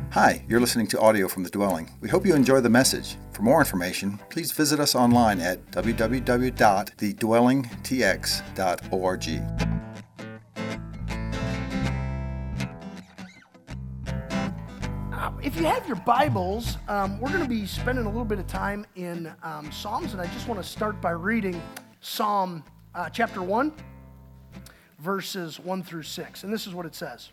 Hi, you're listening to audio from The Dwelling. We hope you enjoy the message. For more information, please visit us online at www.thedwellingtx.org. If you have your Bibles, we're going to be spending a little bit of time in Psalms, and I just want to start by reading Psalm chapter 1, verses 1 through 6, and this is what it says.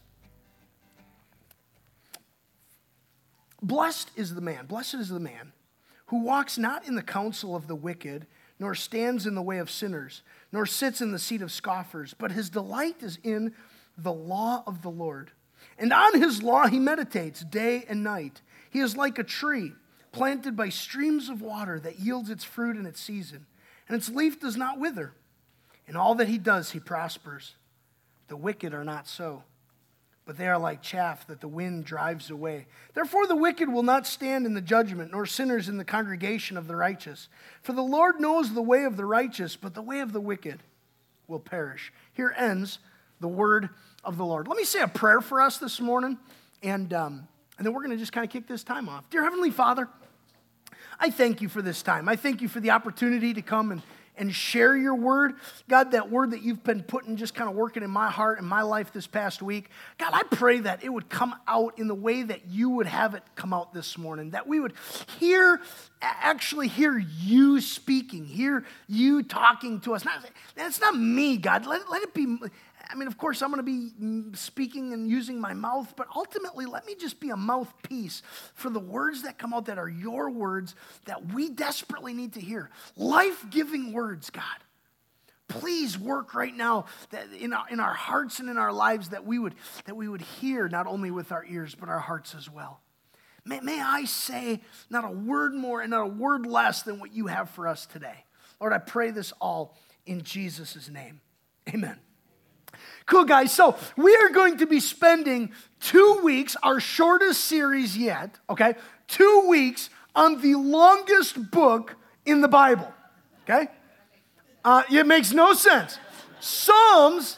Blessed is the man who walks not in the counsel of the wicked, nor stands in the way of sinners, nor sits in the seat of scoffers, but his delight is in the law of the Lord. And on his law he meditates day and night. He is like a tree planted by streams of water that yields its fruit in its season, and its leaf does not wither. In all that he does he prospers. The wicked are not so, but they are like chaff that the wind drives away. Therefore the wicked will not stand in the judgment, nor sinners in the congregation of the righteous. For the Lord knows the way of the righteous, but the way of the wicked will perish. Here ends the word of the Lord. Let me say a prayer for us this morning, and then we're going to just kind of kick this time off. Dear Heavenly Father, I thank you for this time. I thank you for the opportunity to come and share your word. God, that word that you've been putting, just kind of working in my heart and my life this past week. God, I pray that it would come out in the way that you would have it come out this morning, that we would actually hear you speaking, hear you talking to us. That's not me, God. Let it be. I mean, of course, I'm going to be speaking and using my mouth, but ultimately, let me just be a mouthpiece for the words that come out that are your words that we desperately need to hear. Life-giving words, God. Please work right now that in our hearts and in our lives that we would hear not only with our ears, but our hearts as well. May I say not a word more and not a word less than what you have for us today. Lord, I pray this all in Jesus' name. Amen. Cool, guys. So we are going to be spending 2 weeks, our shortest series yet, okay? 2 weeks on the longest book in the Bible, okay? It makes no sense. Psalms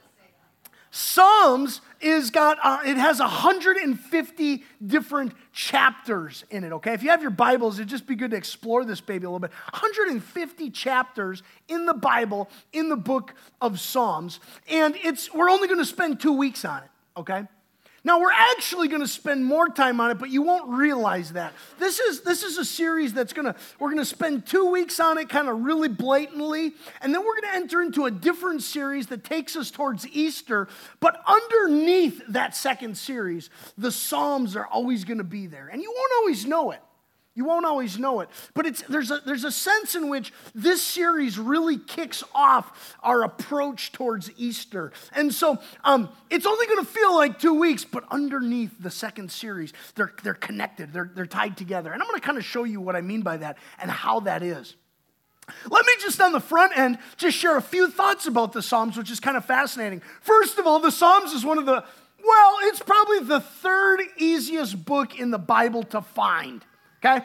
it has 150 different chapters in it, okay? If you have your Bibles, it'd just be good to explore this baby a little bit. 150 chapters in the Bible, in the book of Psalms, and we're only going to spend 2 weeks on it, okay? Now, we're actually going to spend more time on it, but you won't realize that. This is a series we're going to spend 2 weeks on it kind of really blatantly, and then we're going to enter into a different series that takes us towards Easter, but underneath that second series, the Psalms are always going to be there, and you won't always know it. You won't always know it, but there's a sense in which this series really kicks off our approach towards Easter. And so it's only going to feel like 2 weeks, but underneath the second series, they're connected, they're tied together. And I'm going to kind of show you what I mean by that and how that is. Let me just on the front end just share a few thoughts about the Psalms, which is kind of fascinating. First of all, the Psalms is it's probably the third easiest book in the Bible to find. Okay?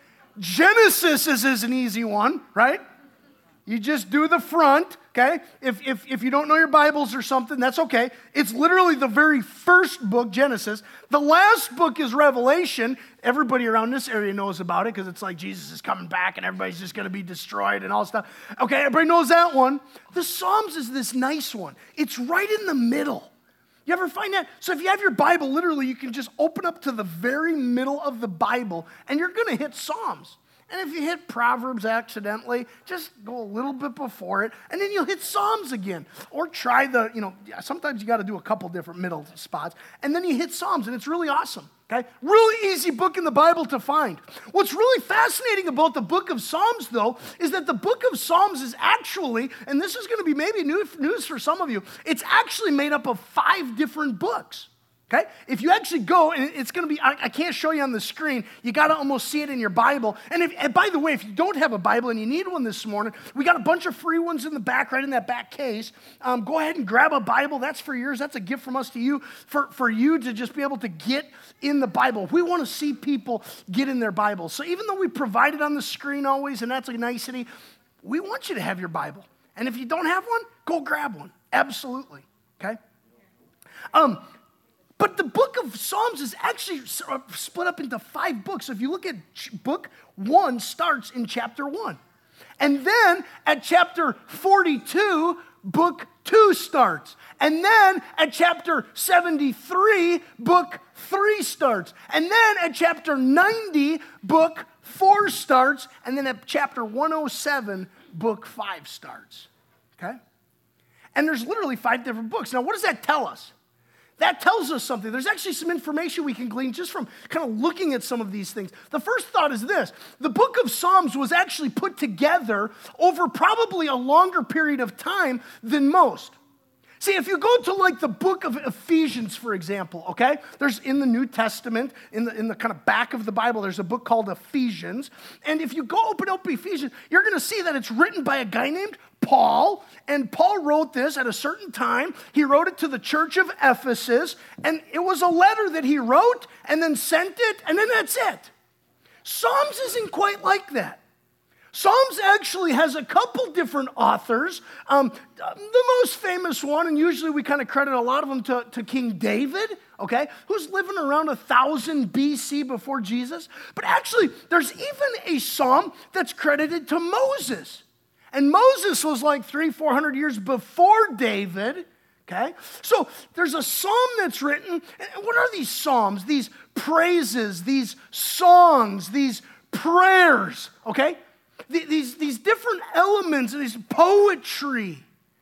Genesis is an easy one, right? You just do the front, okay? If you don't know your Bibles or something, that's okay. It's literally the very first book, Genesis. The last book is Revelation. Everybody around this area knows about it because it's like Jesus is coming back and everybody's just going to be destroyed and all stuff. Okay, everybody knows that one. The Psalms is this nice one. It's right in the middle. You ever find that? So if you have your Bible, literally, you can just open up to the very middle of the Bible, and you're going to hit Psalms. And if you hit Proverbs accidentally, just go a little bit before it, and then you'll hit Psalms again. Or try sometimes you got to do a couple different middle spots, and then you hit Psalms, and it's really awesome. Okay? Really easy book in the Bible to find. What's really fascinating about the book of Psalms, though, is that the book of Psalms is actually, and this is going to be maybe news for some of you, it's actually made up of 5 different books. Okay? If you actually go, and it's going to be, I can't show you on the screen, you got to almost see it in your Bible. And by the way, if you don't have a Bible and you need one this morning, we got a bunch of free ones in the back, right in that back case. Go ahead and grab a Bible. That's for yours. That's a gift from us to you, for you to just be able to get in the Bible. We want to see people get in their Bibles. So even though we provide it on the screen always, and that's a nicety, we want you to have your Bible. And if you don't have one, go grab one. Absolutely. Okay? But the book of Psalms is actually split up into 5 books. So if you look at book 1 starts in chapter 1. And then at chapter 42, book 2 starts. And then at chapter 73, book 3 starts. And then at chapter 90, book 4 starts. And then at chapter 107, book 5 starts. Okay? And there's literally 5 different books. Now, what does that tell us? That tells us something. There's actually some information we can glean just from kind of looking at some of these things. The first thought is this. The book of Psalms was actually put together over probably a longer period of time than most. See, if you go to like the book of Ephesians, for example, okay? There's in the New Testament, in the kind of back of the Bible, there's a book called Ephesians. And if you go open up Ephesians, you're going to see that it's written by a guy named Paul. And Paul wrote this at a certain time. He wrote it to the church of Ephesus. And it was a letter that he wrote and then sent it, and then that's it. Psalms isn't quite like that. Psalms actually has a couple different authors. The most famous one, and usually we kind of credit a lot of them to King David, okay, who's living around 1000 BC before Jesus. But actually, there's even a psalm that's credited to Moses. And Moses was like 300-400 years before David, okay? So there's a psalm that's written. And what are these psalms? These praises, these songs, these prayers, okay? These different elements, these poetry,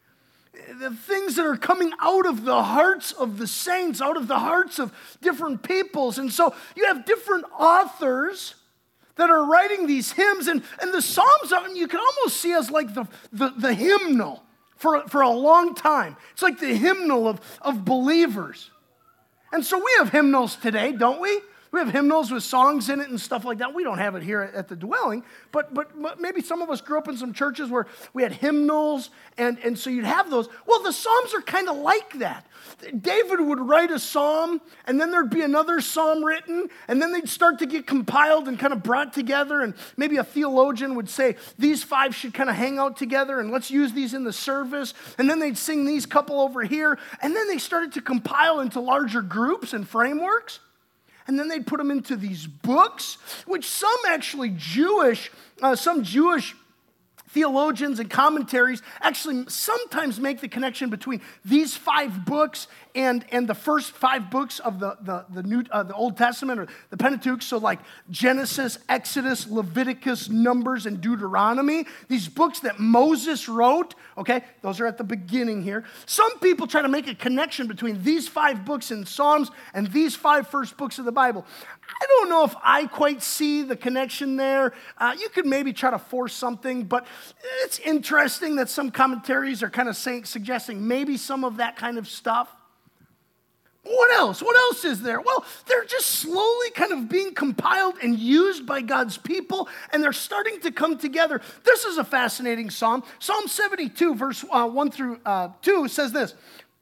the things that are coming out of the hearts of the saints, out of the hearts of different peoples. And so you have different authors that are writing these hymns. And the Psalms, you can almost see as like the hymnal for a long time. It's like the hymnal of believers. And so we have hymnals today, don't we? We have hymnals with songs in it and stuff like that. We don't have it here at the dwelling, but maybe some of us grew up in some churches where we had hymnals, and so you'd have those. Well, the Psalms are kind of like that. David would write a psalm, and then there'd be another psalm written, and then they'd start to get compiled and kind of brought together, and maybe a theologian would say, these 5 should kind of hang out together, and let's use these in the service, and then they'd sing these couple over here, and then they started to compile into larger groups and frameworks. And then they'd put them into these books, which some Jewish theologians and commentaries actually sometimes make the connection between these 5 books and the first 5 books of the Old Testament or the Pentateuch. So like Genesis, Exodus, Leviticus, Numbers, and Deuteronomy. These books that Moses wrote, okay, those are at the beginning here. Some people try to make a connection between these 5 books in Psalms and these 5 first books of the Bible. I don't know if I quite see the connection there. You could maybe try to force something, but it's interesting that some commentaries are kind of suggesting maybe some of that kind of stuff. What else? What else is there? Well, they're just slowly kind of being compiled and used by God's people, and they're starting to come together. This is a fascinating psalm. Psalm 72, verse 1 through 2 says this.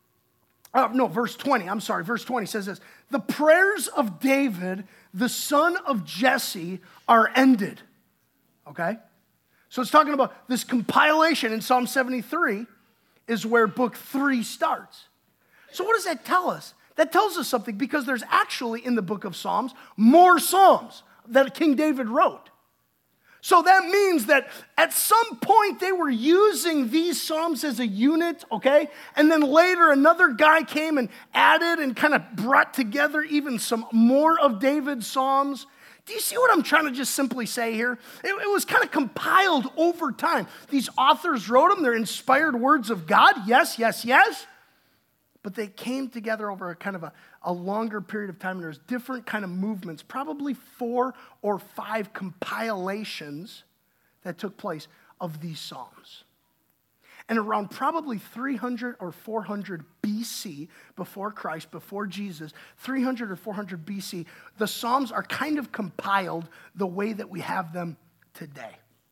Verse 20. I'm sorry. Verse 20 says this. The prayers of David, the son of Jesse, are ended. Okay? So it's talking about this compilation in Psalm 73 is where book 3 starts. So what does that tell us? That tells us something because there's actually in the book of Psalms more psalms that King David wrote. So that means that at some point they were using these psalms as a unit, okay? And then later another guy came and added and kind of brought together even some more of David's psalms. Do you see what I'm trying to just simply say here? It was kind of compiled over time. These authors wrote them. They're inspired words of God. Yes, yes, yes. But they came together over a kind of a longer period of time, and there's different kind of movements, probably 4 or 5 compilations that took place of these psalms. And around probably 300 or 400 BC, before Christ, before Jesus, 300 or 400 BC, the psalms are kind of compiled the way that we have them today.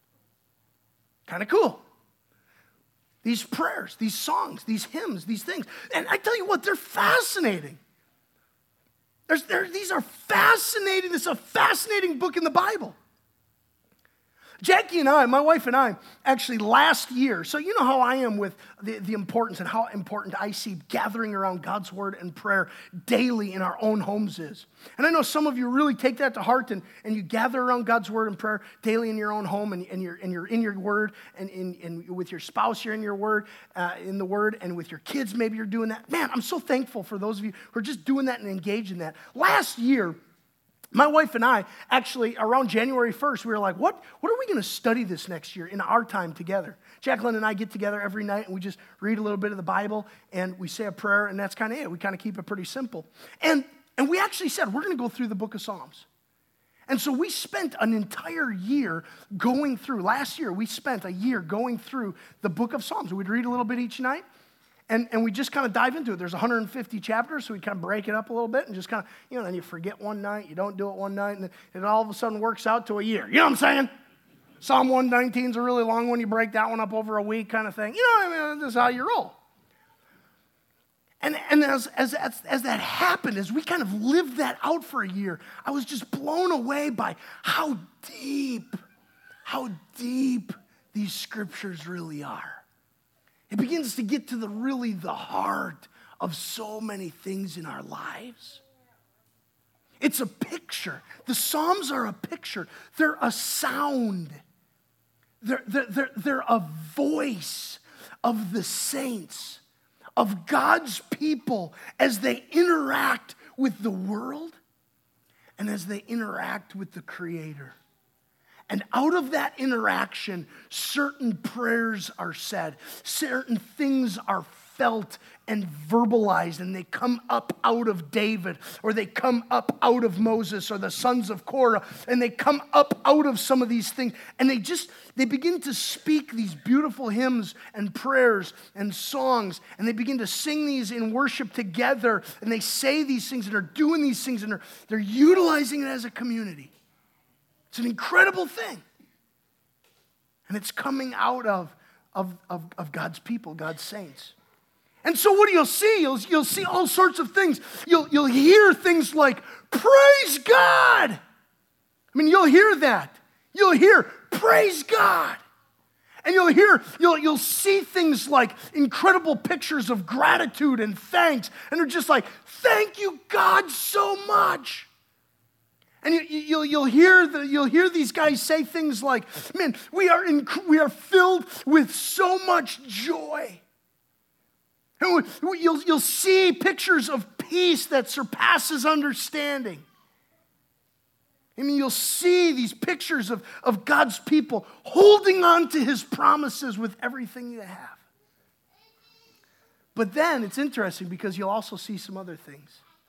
Kind of cool. These prayers, these songs, these hymns, these things. And I tell you what, they're fascinating. These are fascinating. This is a fascinating book in the Bible. Jackie and I, my wife and I, actually last year, so you know how I am with the importance and how important I see gathering around God's word and prayer daily in our own homes is. And I know some of you really take that to heart and you gather around God's word and prayer daily in your own home and you're in your word and with your spouse you're in your word, in the word, and with your kids maybe you're doing that. Man, I'm so thankful for those of you who are just doing that and engaged in that. Last year, my wife and I, actually, around January 1st, we were like, what are we going to study this next year in our time together? Jacqueline and I get together every night, and we just read a little bit of the Bible, and we say a prayer, and that's kind of it. We kind of keep it pretty simple. And we actually said, we're going to go through the book of Psalms. And so we spent an entire year going through. Last year, we spent a year going through the book of Psalms. We'd read a little bit each night. And we just kind of dive into it. There's 150 chapters, so we kind of break it up a little bit and just kind of, then you forget one night, you don't do it one night, and it all of a sudden works out to a year. You know what I'm saying? Psalm 119 is a really long one. You break that one up over a week kind of thing. You know what I mean? This is how you roll. And as that happened, as we kind of lived that out for a year, I was just blown away by how deep these scriptures really are. It begins to get to the heart of so many things in our lives. It's a picture. The Psalms are a picture. They're a sound. They're a voice of the saints, of God's people as they interact with the world and as they interact with the Creator. And out of that interaction, certain prayers are said, certain things are felt and verbalized, and they come up out of David, or they come up out of Moses, or the sons of Korah, and they come up out of some of these things, and they begin to speak these beautiful hymns and prayers and songs, and they begin to sing these in worship together, and they say these things, and are doing these things, and they're utilizing it as a community. It's an incredible thing. And it's coming out of God's people, God's saints. And so what you'll see, you'll see all sorts of things. You'll hear things like, praise God. I mean, you'll hear that. You'll hear, praise God. And you'll see things like incredible pictures of gratitude and thanks. And they're just like, thank you, God, so much. And you'll hear these guys say things like, man, we are filled with so much joy. And you'll see pictures of peace that surpasses understanding. I mean, you'll see these pictures of God's people holding on to his promises with everything they have. But then it's interesting because you'll also see some other things.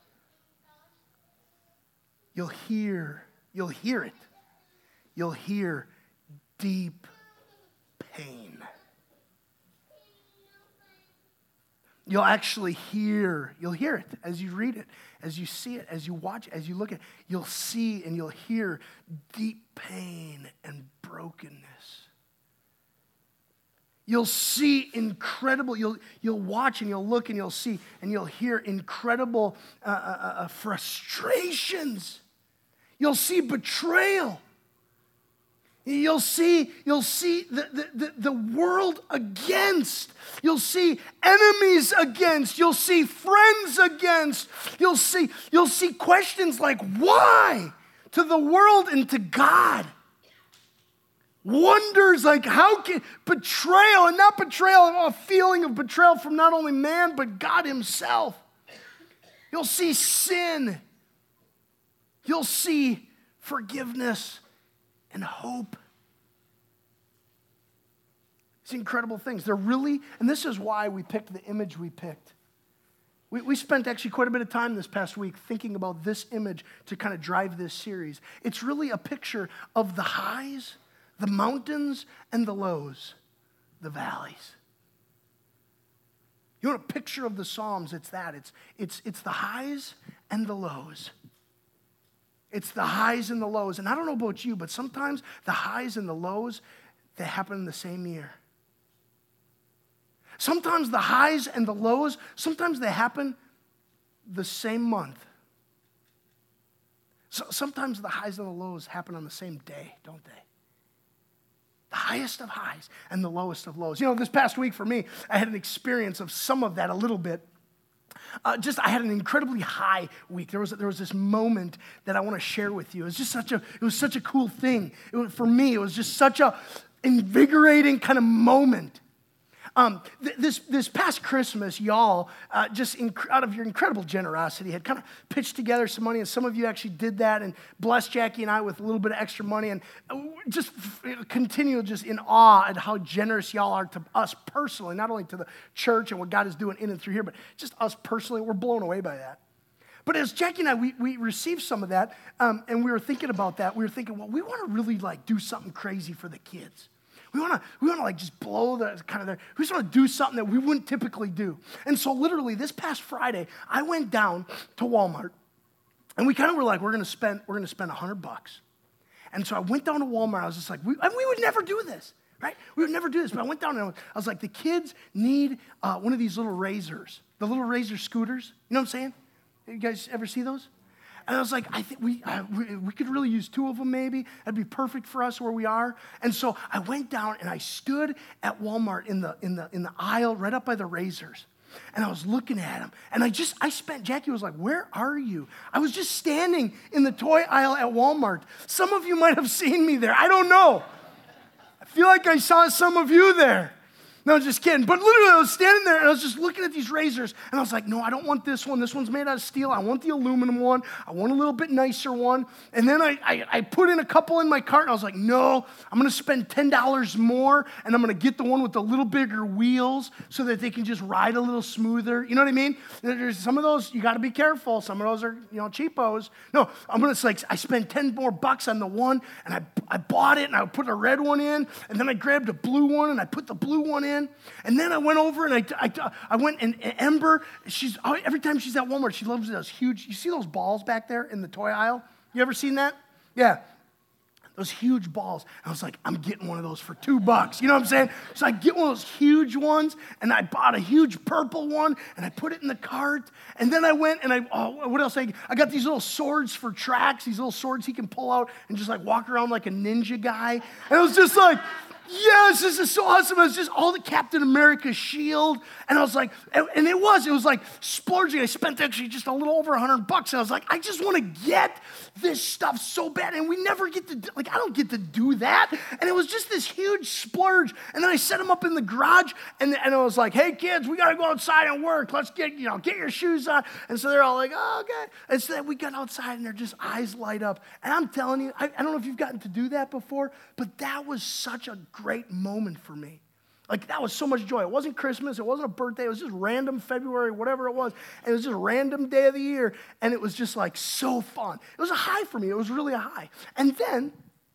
You'll hear it. You'll hear deep pain. You'll hear it as you read it, as you see it, as you watch, as you look at it. You'll see and you'll hear deep pain and brokenness. You'll see incredible, you'll watch and you'll look and you'll see and you'll hear incredible frustrations. You'll see betrayal. You'll see the world against. You'll see enemies against. You'll see friends against. You'll see questions like why to the world and to God. Wonders like how can betrayal, and not betrayal, a feeling of betrayal from not only man but God himself. You'll see sin. You'll see forgiveness and hope. These incredible things. They're really, and this is why we picked the image we picked. We spent actually quite a bit of time this past week thinking about this image to kind of drive this series. It's really a picture of the highs, the mountains, and the lows, the valleys. You want a picture of the Psalms? It's that. It's the highs and the lows. It's the highs and the lows. And I don't know about you, but sometimes the highs and the lows, they happen in the same year. Sometimes the highs and the lows, sometimes they happen the same month. So sometimes the highs and the lows happen on the same day, don't they? The highest of highs and the lowest of lows. You know, this past week for me, I had an experience of some of that a little bit. I had an incredibly high week. There was this moment that I want to share with you. It was such a cool thing. For me, it was just such a invigorating kind of moment. This past Christmas, y'all, out of your incredible generosity, had kind of pitched together some money, and some of you actually did that and blessed Jackie and I with a little bit of extra money, and just continue just in awe at how generous y'all are to us personally, not only to the church and what God is doing in and through here, but just us personally. We're blown away by that. But as Jackie and I, we received some of that, and we were thinking about that. We were thinking, well, we want to really do something crazy for the kids. We want to just blow the kind of we just want to do something that we wouldn't typically do. And so literally this past Friday, I went down to Walmart, and we kind of were like, we're going to spend $100. And so I went down to Walmart. I was just like, we would never do this, right? We would never do this. But I went down and I was like, the kids need one of these little razors, the little razor scooters. You know what I'm saying? You guys ever see those? And I was like, I think we could really use 2 of them maybe. That'd be perfect for us where we are. And so I went down and I stood at Walmart in the aisle right up by the razors. And I was looking at them. And Jackie was like, where are you? I was just standing in the toy aisle at Walmart. Some of you might have seen me there. I don't know. I feel like I saw some of you there. No, just kidding. But literally, I was standing there, and I was just looking at these razors, and I was like, no, I don't want this one. This one's made out of steel. I want the aluminum one. I want a little bit nicer one. And then I put in a couple in my cart, and I was like, no, I'm going to spend $10 more, and I'm going to get the one with the little bigger wheels so that they can just ride a little smoother. You know what I mean? There's some of those, you got to be careful. Some of those are, cheapos. No, I spent $10 more on the one, and I bought it, and I put a red one in, and then I grabbed a blue one, and I put the blue one in. And then I went over and I went and Ember, every time she's at Walmart, she loves those huge, you see those balls back there in the toy aisle? You ever seen that? Yeah. Those huge balls. And I was like, I'm getting one of those for $2. You know what I'm saying? So I get one of those huge ones, and I bought a huge purple one, and I put it in the cart. And then I went and what else? I got these little swords for tracks, these little swords he can pull out and just walk around like a ninja guy. And I was just like, yes, this is so awesome. It was just all the Captain America shield. And I was like, and it was like splurging. I spent actually just a little over $100. And I was like, I just want to get this stuff so bad. And we never get to, I don't get to do that. And it was just this huge splurge. And then I set them up in the garage. And I was like, hey, kids, we got to go outside and work. Let's get your shoes on. And so they're all like, oh, okay. And so we got outside and their just eyes light up. And I'm telling you, I don't know if you've gotten to do that before, but that was such a great moment for me. That was so much joy. It wasn't Christmas. It wasn't a birthday. It was just random February, whatever it was. And it was just a random day of the year. And it was just so fun. It was a high for me. It was really a high. And then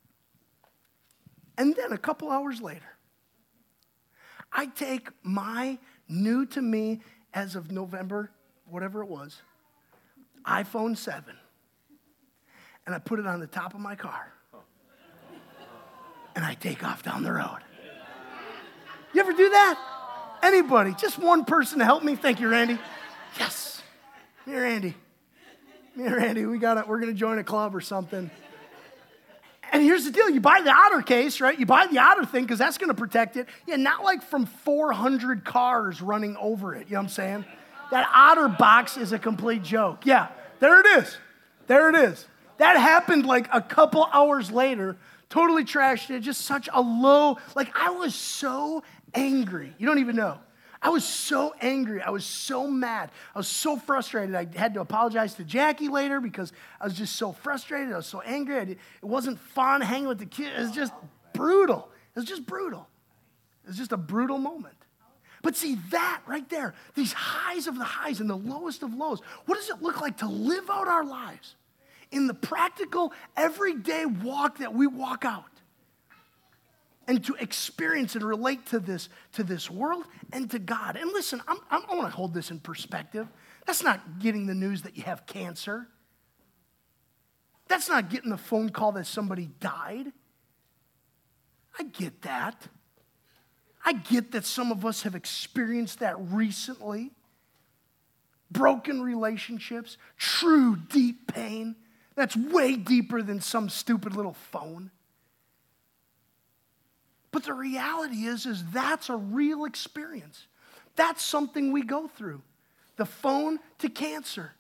a couple hours later, I take my new to me as of November, whatever it was, iPhone 7, and I put it on the top of my car. And I take off down the road. You ever do that? Anybody? Just one person to help me? Thank you, Randy. Yes. Me and Randy, we're going to join a club or something. And here's the deal. You buy the Otter case, right? You buy the Otter thing because that's going to protect it. Yeah, not from 400 cars running over it. You know what I'm saying? That Otter box is a complete joke. Yeah, there it is. That happened a couple hours later. Totally trashed it, just such a low, I was so angry. You don't even know. I was so angry. I was so mad. I was so frustrated. I had to apologize to Jackie later because I was just so frustrated. I was so angry. It wasn't fun hanging with the kids. It was just brutal. It was just a brutal moment. But see, that right there, these highs of the highs and the lowest of lows, what does it look like to live out our lives in the practical, everyday walk that we walk out, and to experience and relate to this world and to God? And listen, I want to hold this in perspective. That's not getting the news that you have cancer. That's not getting the phone call that somebody died. I get that. I get that some of us have experienced that recently. Broken relationships, true deep pain. That's way deeper than some stupid little phone. But the reality is that's a real experience. That's something we go through. The phone to cancer.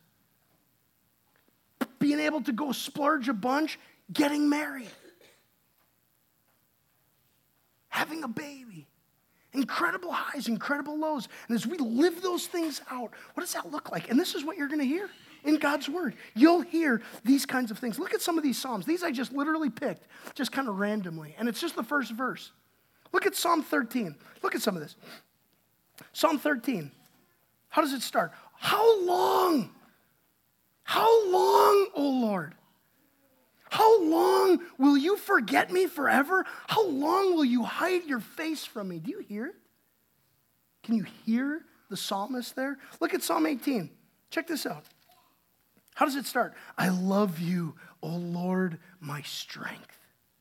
Being able to go splurge a bunch, getting married. Having a baby. Incredible highs, incredible lows. And as we live those things out, what does that look like? And this is what you're going to hear in God's word. You'll hear these kinds of things. Look at some of these Psalms. These I just literally picked, just kind of randomly. And it's just the first verse. Look at Psalm 13. Look at some of this. Psalm 13. How does it start? How long? How long, O Lord? How long will you forget me forever? How long will you hide your face from me? Do you hear it? Can you hear the psalmist there? Look at Psalm 18. Check this out. How does it start? I love you, O Lord, my strength.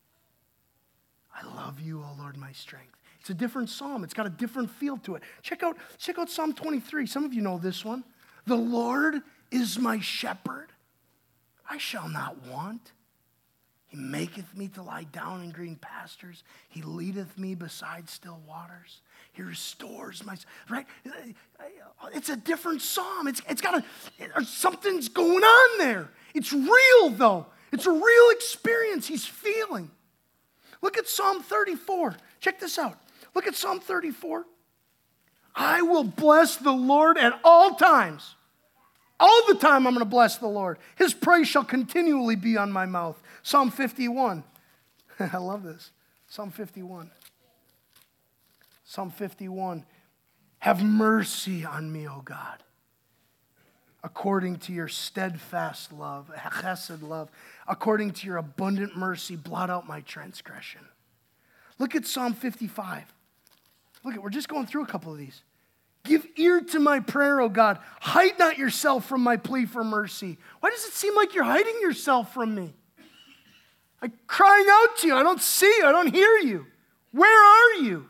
I love you, O Lord, my strength. It's a different psalm. It's got a different feel to it. Check out Psalm 23. Some of you know this one. The Lord is my shepherd. I shall not want. He maketh me to lie down in green pastures. He leadeth me beside still waters. He restores my, right? It's a different psalm. It's got something's going on there. It's real though. It's a real experience he's feeling. Look at Psalm 34. Check this out. Look at Psalm 34. I will bless the Lord at all times. All the time I'm going to bless the Lord. His praise shall continually be on my mouth. Psalm 51. I love this. Psalm 51. Psalm 51. Have mercy on me, O God, according to your steadfast love, chesed love, according to your abundant mercy, blot out my transgression. Look at Psalm 55. We're just going through a couple of these. Give ear to my prayer, O God. Hide not yourself from my plea for mercy. Why does it seem like you're hiding yourself from me? I'm crying out to you. I don't see you. I don't hear you. Where are you?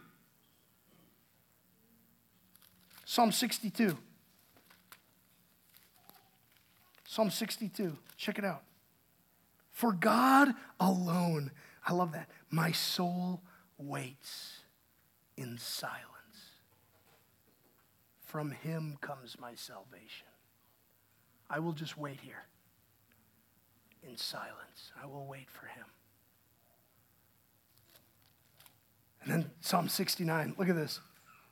Psalm 62. Psalm 62. Check it out. For God alone, I love that, my soul waits in silence. From him comes my salvation. I will just wait here in silence. I will wait for him. And then Psalm 69, look at this.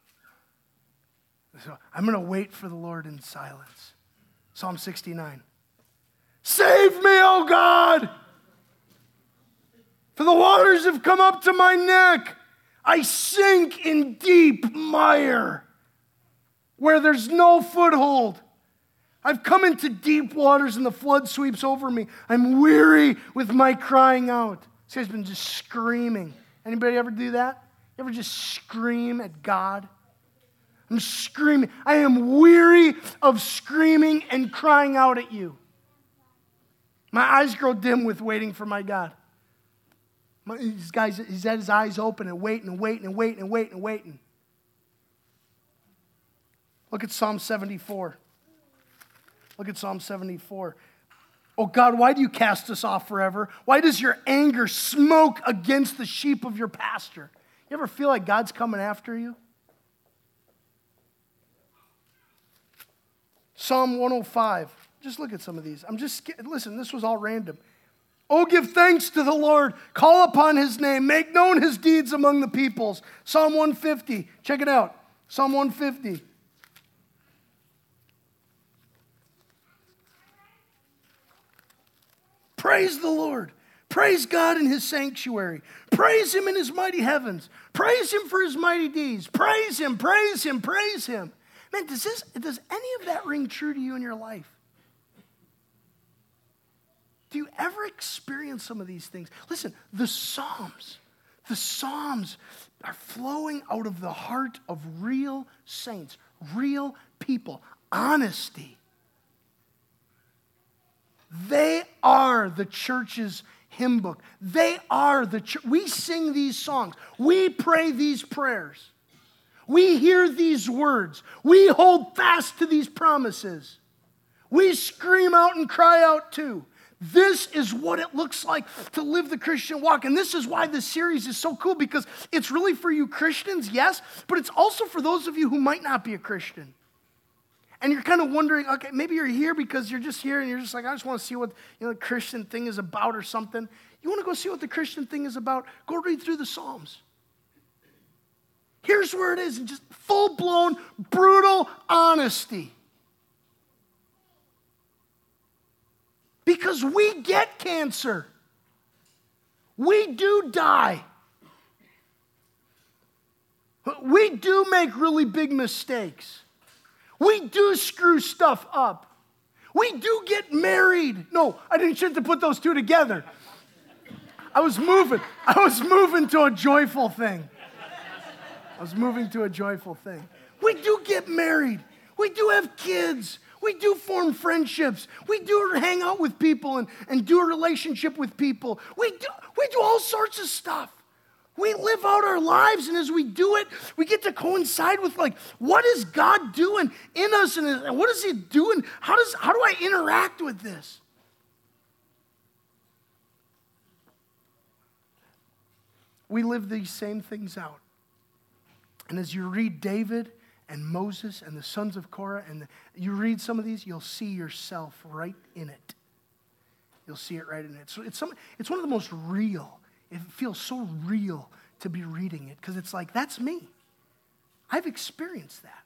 So I'm going to wait for the Lord in silence. Psalm 69. Save me, O God! For the waters have come up to my neck. I sink in deep mire where there's no foothold. I've come into deep waters and the flood sweeps over me. I'm weary with my crying out. This guy's been just screaming. Anybody ever do that? You ever just scream at God? I'm screaming. I am weary of screaming and crying out at you. My eyes grow dim with waiting for my God. He's had his eyes open and waiting and waiting and waiting and waiting and waiting. Look at Psalm 74. Look at Psalm 74. Oh God, why do you cast us off forever? Why does your anger smoke against the sheep of your pasture? You ever feel like God's coming after you? Psalm 105. Just look at some of these. Listen, this was all random. Oh, give thanks to the Lord. Call upon his name. Make known his deeds among the peoples. Psalm 150. Check it out. Psalm 150. Praise the Lord. Praise God in his sanctuary. Praise him in his mighty heavens. Praise him for his mighty deeds. Praise him, praise him, praise him. Man, does any of that ring true to you in your life? Do you ever experience some of these things? Listen, the Psalms are flowing out of the heart of real saints, real people, honesty. They are the church's hymn book. They are the church. We sing these songs. We pray these prayers. We hear these words. We hold fast to these promises. We scream out and cry out too. This is what it looks like to live the Christian walk. And this is why this series is so cool, because it's really for you Christians, yes, but it's also for those of you who might not be a Christian. And you're kind of wondering, okay, maybe you're here because you're just here and you're just like, I just want to see what the Christian thing is about or something. You want to go see what the Christian thing is about? Go read through the Psalms. Here's where it is, in just full-blown, brutal honesty. Because we get cancer. We do die. We do make really big mistakes. We do screw stuff up. We do get married. No, I shouldn't put those two together. I was moving to a joyful thing. We do get married. We do have kids. We do form friendships. We do hang out with people and do a relationship with people. We do all sorts of stuff. We live out our lives, and as we do it, we get to coincide with, like, what is God doing in us, and what is He doing? How do I interact with this? We live these same things out. And as you read David and Moses and the sons of Korah, and you read some of these, you'll see yourself right in it. You'll see it right in it. So it's one of the most real. It feels so real to be reading it, because it's like, that's me. I've experienced that.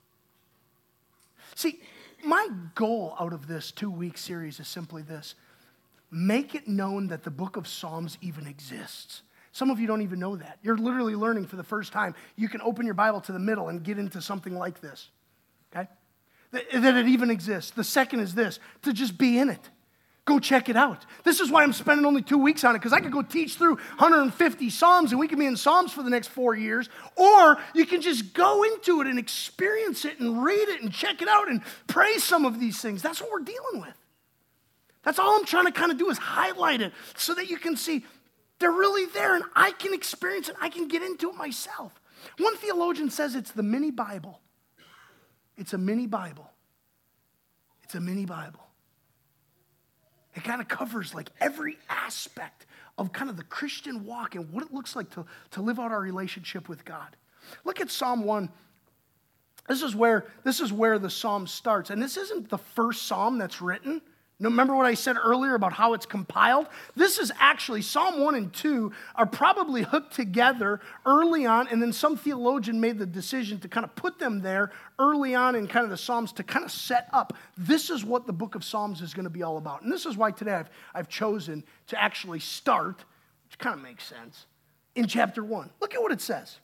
See, my goal out of this 2-week series is simply this: make it known that the book of Psalms even exists. Some of you don't even know that. You're literally learning for the first time. You can open your Bible to the middle and get into something like this, okay? That it even exists. The second is this: to just be in it. Go check it out. This is why I'm spending only 2 weeks on it, because I could go teach through 150 Psalms, and we can be in Psalms for the next 4 years, or you can just go into it and experience it and read it and check it out and pray some of these things. That's what we're dealing with. That's all I'm trying to kind of do, is highlight it so that you can see they're really there, and I can experience it. I can get into it myself. One theologian says it's the mini Bible. It's a mini Bible. It's a mini Bible. It kind of covers like every aspect of kind of the Christian walk and what it looks like to live out our relationship with God. Look at Psalm 1. This is where the psalm starts. And this isn't the first psalm that's written. Remember what I said earlier about how it's compiled? This is actually, Psalm 1 and 2 are probably hooked together early on, and then some theologian made the decision to kind of put them there early on in kind of the Psalms to kind of set up. This is what the book of Psalms is going to be all about. And this is why today I've chosen to actually start, which kind of makes sense, in chapter 1. Look at what it says.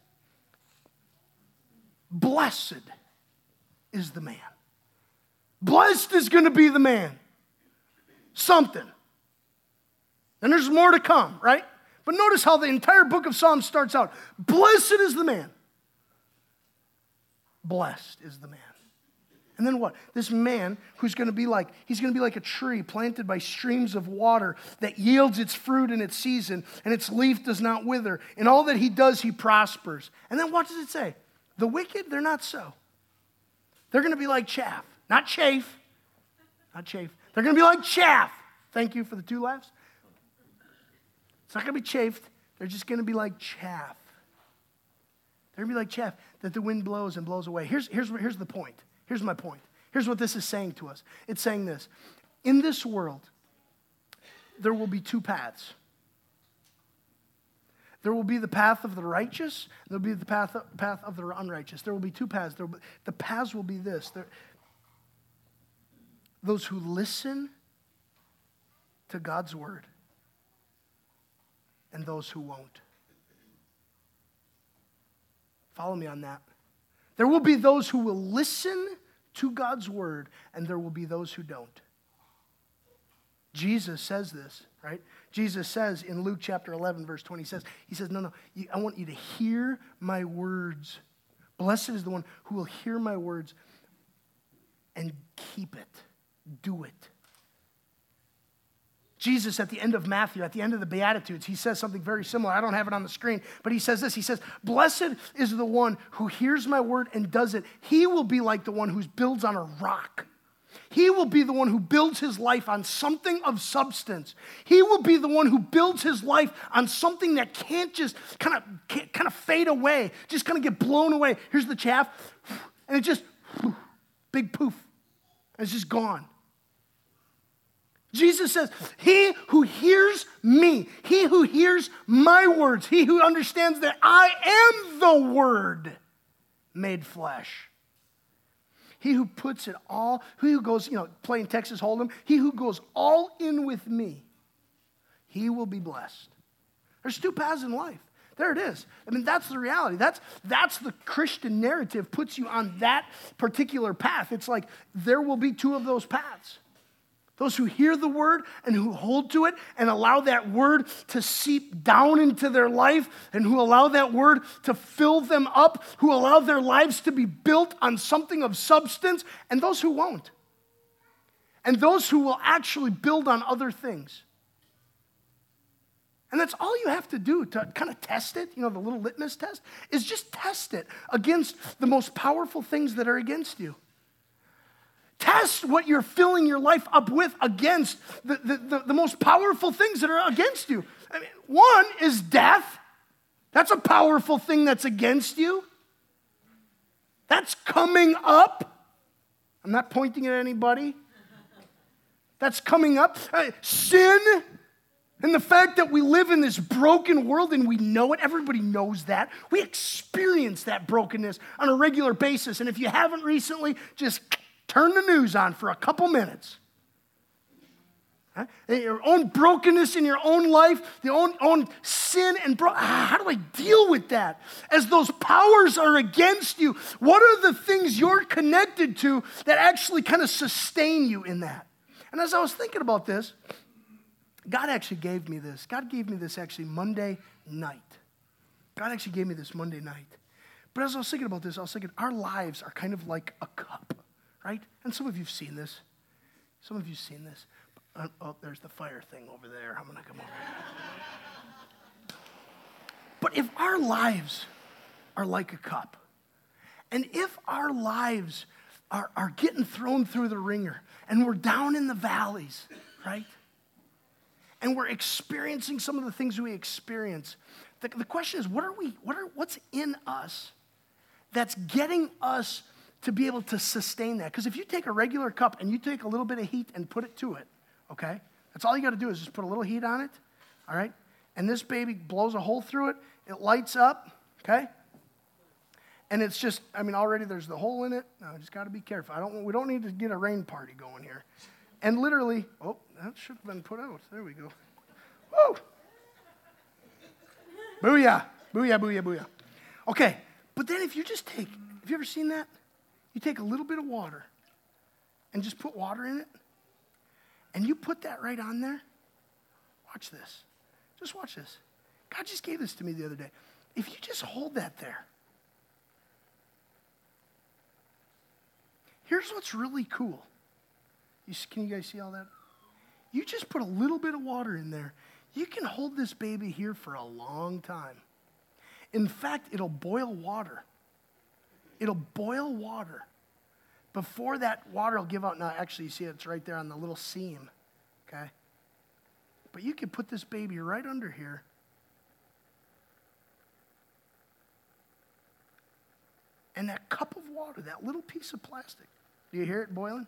Blessed is the man. Blessed is going to be the man. Something. And there's more to come, right? But notice how the entire book of Psalms starts out. Blessed is the man. Blessed is the man. And then what? This man who's going to be like, he's going to be like a tree planted by streams of water that yields its fruit in its season, and its leaf does not wither. In all that he does, he prospers. And then what does it say? The wicked, they're not so. They're going to be like chaff. Not chafe. Not chafe. They're going to be like chaff. Thank you for the 2 laughs. It's not going to be chafed. They're just going to be like chaff. They're going to be like chaff that the wind blows and blows away. Here's the point. Here's my point. Here's what this is saying to us. It's saying this. In this world, there will be 2 paths. There will be the path of the righteous. There will be the path of the unrighteous. There will be 2 paths. The paths will be this. Those who listen to God's word and those who won't. Follow me on that. There will be those who will listen to God's word, and there will be those who don't. Jesus says this, right? Jesus says in Luke chapter 11, verse 20, he says, no, I want you to hear my words. Blessed is the one who will hear my words and keep it. Do it. Jesus, at the end of Matthew, at the end of the Beatitudes, he says something very similar. I don't have it on the screen, but he says this. He says, blessed is the one who hears my word and does it. He will be like the one who builds on a rock. He will be the one who builds his life on something of substance. He will be the one who builds his life on something that can't just kind of fade away, just kind of get blown away. Here's the chaff, and it just, big poof, and it's just gone. Jesus says, he who hears me, he who hears my words, he who understands that I am the Word made flesh. He who puts it all, he who goes, playing Texas Hold'em, he who goes all in with me, he will be blessed. There's two paths in life. There it is. I mean, that's the reality. That's the Christian narrative, puts you on that particular path. It's like there will be two of those paths. Those who hear the word and who hold to it and allow that word to seep down into their life and who allow that word to fill them up, who allow their lives to be built on something of substance, and those who won't. And those who will actually build on other things. And that's all you have to do to kind of test it, the little litmus test, is just test it against the most powerful things that are against you. Test what you're filling your life up with against the most powerful things that are against you. I mean, one is death. That's a powerful thing that's against you. That's coming up. I'm not pointing at anybody. That's coming up. Sin and the fact that we live in this broken world and we know it. Everybody knows that. We experience that brokenness on a regular basis. And if you haven't recently, just turn the news on for a couple minutes. Your own brokenness in your own life, the own sin and how do I deal with that? As those powers are against you, what are the things you're connected to that actually kind of sustain you in that? And as I was thinking about this, God actually gave me this. God gave me this actually Monday night. God actually gave me this Monday night. But as I was thinking about this, I was thinking our lives are kind of like a cup. Right? And some of you've seen this. Some of you've seen this. Oh, there's the fire thing over there. I'm going to come over. But if our lives are like a cup, and if our lives are getting thrown through the ringer, and we're down in the valleys, right? And we're experiencing some of the things we experience, the question is, what's in us that's getting us to be able to sustain that? Because if you take a regular cup and you take a little bit of heat and put it to it, okay? That's all you got to do is just put a little heat on it, all right? And this baby blows a hole through it. It lights up, okay? And it's just, already there's the hole in it. Now, just got to be careful. We don't need to get a rain party going here. And literally, that should have been put out. There we go. Woo! Booyah. Booyah, booyah, booyah. Okay, but then if you just take, have you ever seen that? You take a little bit of water and just put water in it, and you put that right on there. Watch this. Just watch this. God just gave this to me the other day. If you just hold that there, here's what's really cool. Can you guys see all that? You just put a little bit of water in there. You can hold this baby here for a long time. In fact, it'll boil water. It'll boil water. Before that water will give out, now actually you see it's right there on the little seam, okay? But you can put this baby right under here. And that cup of water, that little piece of plastic, do you hear it boiling?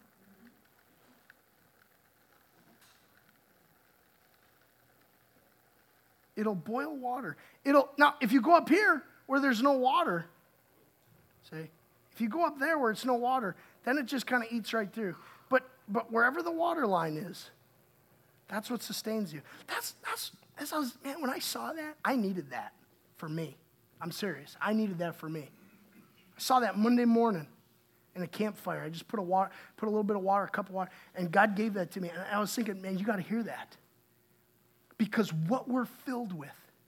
It'll boil water. Now, if you go up here where there's no water, see, if you go up there where it's no water, then it just kind of eats right through. But wherever the water line is, that's what sustains you. When I saw that, I needed that for me. I'm serious. I needed that for me. I saw that Monday morning in a campfire. I just put a little bit of water, a cup of water, and God gave that to me. And I was thinking, man, you got to hear that. Because what we're filled with,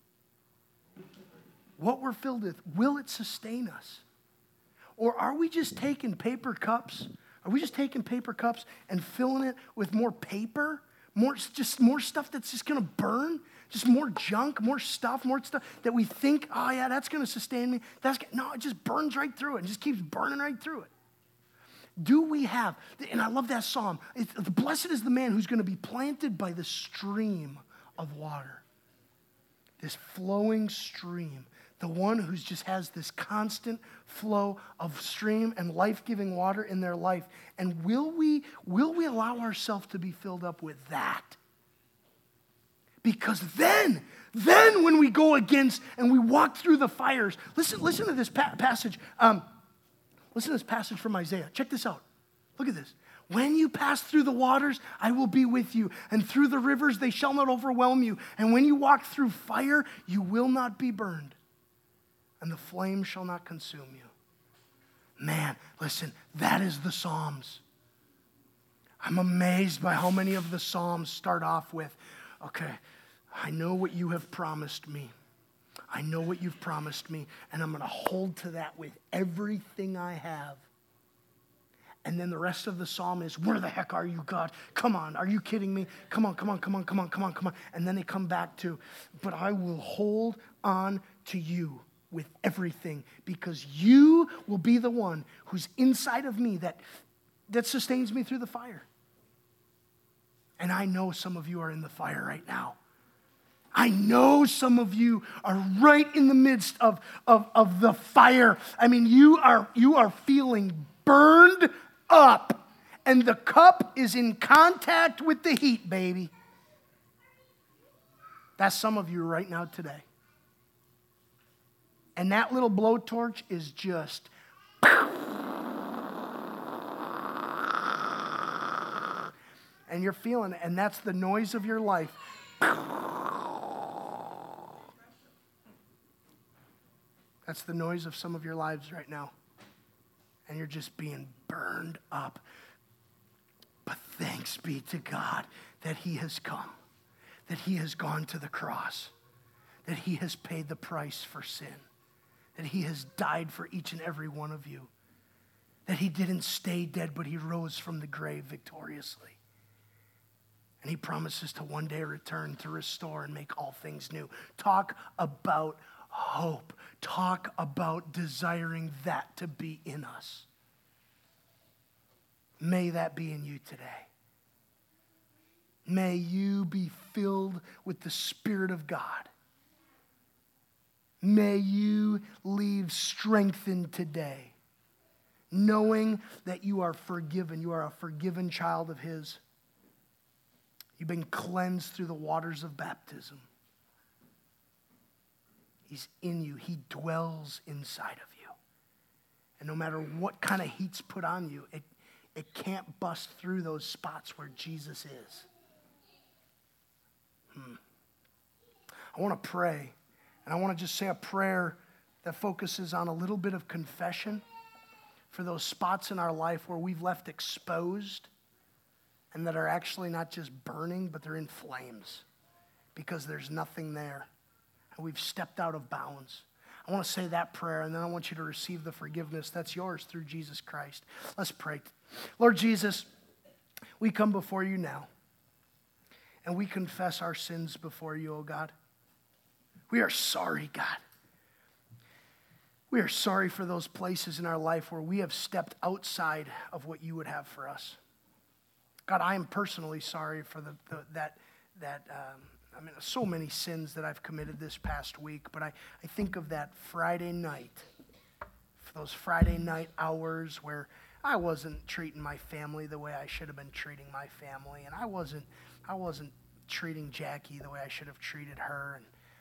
will it sustain us? Or are we just taking paper cups? Are we just taking paper cups and filling it with more paper? More stuff that's just going to burn? Just more junk, more stuff that we think, oh yeah, that's going to sustain me. No, it just burns right through it. It just keeps burning right through it. Do we have, and I love that psalm, blessed is the man who's going to be planted by the stream of water. This flowing stream. The one who just has this constant flow of stream and life-giving water in their life. And will we allow ourselves to be filled up with that? Because then when we go against and we walk through the fires, listen to this passage. Listen to this passage from Isaiah. Check this out. Look at this. When you pass through the waters, I will be with you. And through the rivers, they shall not overwhelm you. And when you walk through fire, you will not be burned. And the flame shall not consume you. Man, listen, that is the Psalms. I'm amazed by how many of the Psalms start off with, okay, I know what you have promised me. I know what you've promised me, and I'm going to hold to that with everything I have. And then the rest of the psalm is, where the heck are you, God? Come on, are you kidding me? Come on. And then they come back to, but I will hold on to you with everything, because you will be the one who's inside of me that sustains me through the fire. And I know some of you are in the fire right now. I know some of you are right in the midst of the fire. I mean, you are feeling burned up, and the cup is in contact with the heat, baby. That's some of you right now today. And that little blowtorch is just... and you're feeling it, and that's the noise of your life. That's the noise of some of your lives right now. And you're just being burned up. But thanks be to God that He has come, that He has gone to the cross, that He has paid the price for sin, that He has died for each and every one of you, that He didn't stay dead, but He rose from the grave victoriously. And He promises to one day return to restore and make all things new. Talk about hope. Talk about desiring that to be in us. May that be in you today. May you be filled with the Spirit of God. May you leave strengthened today, knowing that you are forgiven. You are a forgiven child of His. You've been cleansed through the waters of baptism. He's in you. He dwells inside of you. And no matter what kind of heat's put on you, it can't bust through those spots where Jesus is. I want to pray. And I want to just say a prayer that focuses on a little bit of confession for those spots in our life where we've left exposed and that are actually not just burning, but they're in flames because there's nothing there. And we've stepped out of bounds. I want to say that prayer, and then I want you to receive the forgiveness that's yours through Jesus Christ. Let's pray. Lord Jesus, we come before you now, and we confess our sins before you, oh God. We are sorry, God. We are sorry for those places in our life where we have stepped outside of what you would have for us. God, I am personally sorry for so many sins that I've committed this past week, but I think of that Friday night, for those Friday night hours where I wasn't treating my family the way I should have been treating my family, and I wasn't treating Jackie the way I should have treated her,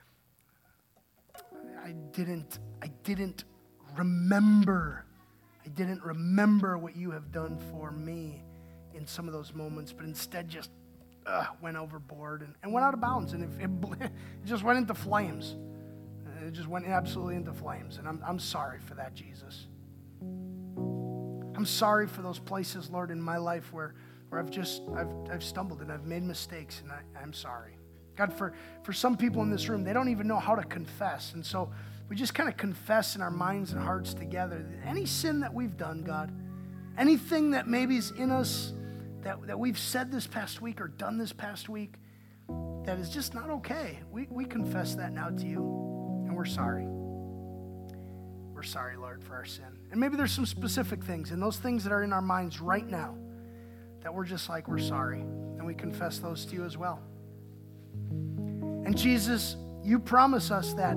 and I didn't remember what you have done for me in some of those moments, but instead just went overboard and went out of bounds, and it just went into flames. It just went absolutely into flames, and I'm sorry for that, Jesus. I'm sorry for those places, Lord, in my life where I've stumbled and I've made mistakes, and I'm sorry. God, for some people in this room, they don't even know how to confess, and so we just kind of confess in our minds and hearts together. Any sin that we've done, God, anything that maybe is in us that we've said this past week or done this past week that is just not okay, we confess that now to you, and we're sorry. We're sorry, Lord, for our sin. And maybe there's some specific things, and those things that are in our minds right now that we're just like, we're sorry. And we confess those to you as well. And Jesus, you promise us that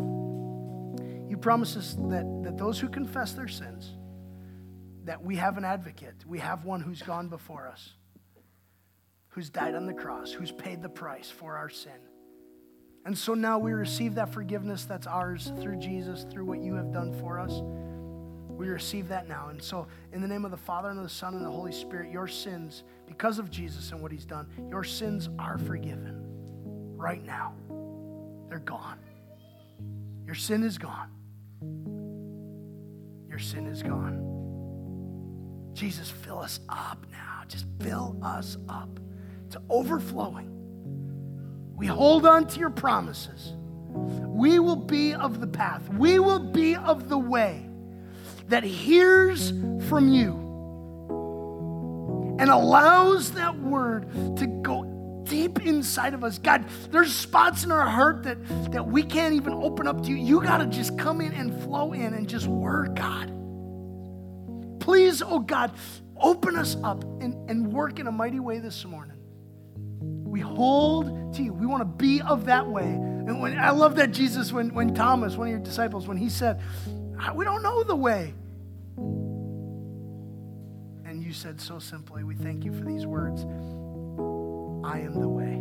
those who confess their sins, that we have an advocate. We have one who's gone before us, who's died on the cross, who's paid the price for our sin. And so now we receive that forgiveness that's ours through Jesus, through what you have done for us. We receive that now. And so in the name of the Father and of the Son and the Holy Spirit, your sins, because of Jesus and what he's done, your sins are forgiven right now. They're gone. Your sin is gone. Your sin is gone. Jesus, fill us up now. Just fill us up to overflowing. We hold on to your promises. We will be of the path. We will be of the way that hears from you and allows that word to go deep inside of us. God, there's spots in our heart that we can't even open up to you. You got to just come in and flow in and just work, God. Please, oh God, open us up and work in a mighty way this morning. We hold to you. We want to be of that way. And I love that Jesus, when Thomas, one of your disciples, when he said, we don't know the way. And you said so simply, we thank you for these words. I am the way.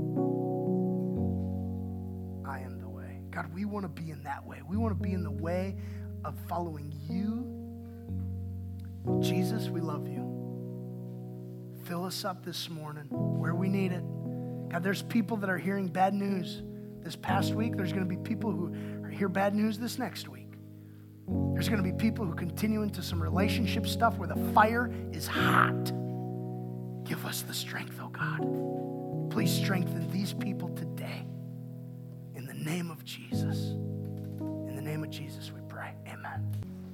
I am the way. God, we want to be in that way. We want to be in the way of following you. Jesus, we love you. Fill us up this morning where we need it. God, there's people that are hearing bad news this past week. There's going to be people who hear bad news this next week. There's going to be people who continue into some relationship stuff where the fire is hot. Give us the strength, oh God. Please strengthen these people today. In the name of Jesus. In the name of Jesus we pray. Amen.